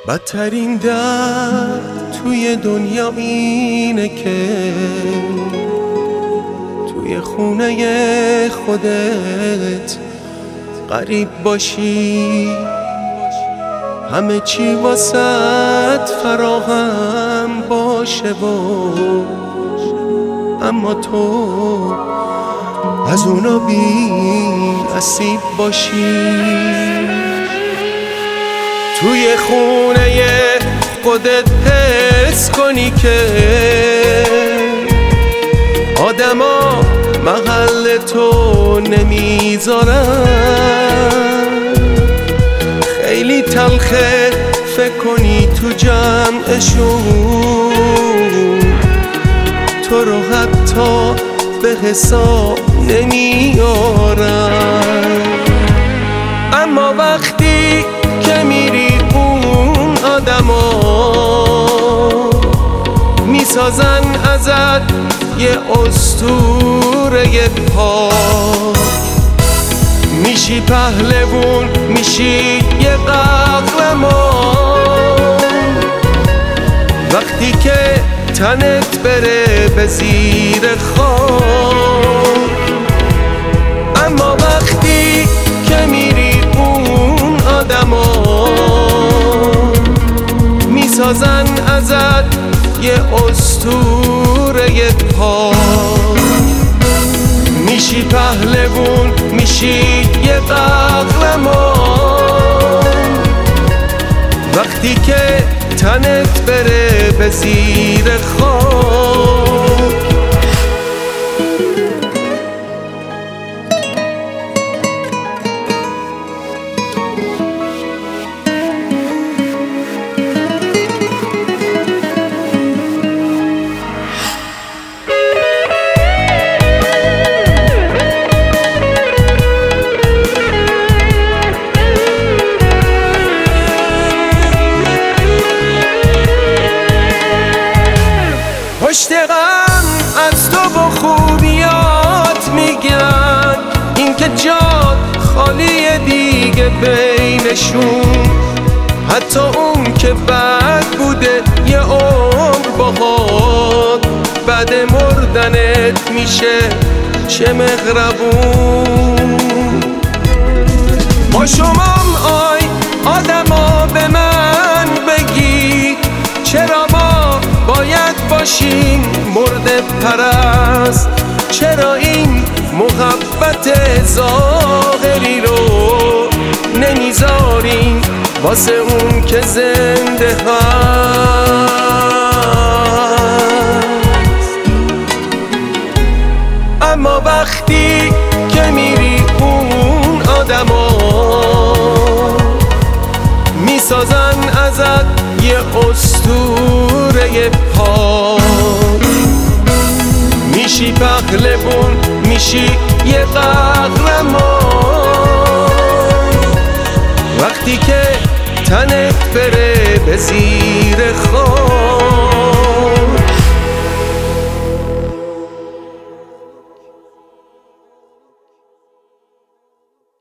بدترین درد توی دنیا اینه که توی خونه خودت غریب باشی، همه چی واسط فراهم باشه اما تو از اونا بی نصیب باشی. توی خونه خودت حس کنی که آدما محل تو نمیذارن، خیلی تلخه فکر کنی تو جمعشون تو رو حتی به حساب نمیارن. اما وقتی که میری اون آدما میسازن ازت یه اسطوره پاک، میشی پهلوون، میشی یه قهرمان وقتی که تنت بره به زیر خاک. اما وقتی که میری اون آدما میسازن ازت یه اسطوره پاک، میشی پهلوون، میشی یه قهرمان وقتی که تنت بره به زیر خاک. پشت غم از تو با خوبیات میگن، این که جات خالی دیگه بینشون، حتی اون که بد بوده یه عمر باهات بعد مردنت میشه چه مهربون. با شمام آی آدما به من بگی چرا ما باید باشیم مرده پرست، چرا این محبت ظاهری رو نمیذاریم واسه اون که زنده هست. اما وقتی که میری اون آدما میسازن ازت یه اسطوره پاک، میشی پهلوون، میشی یه قهرمان وقتی که تنت بره به زیر خاک.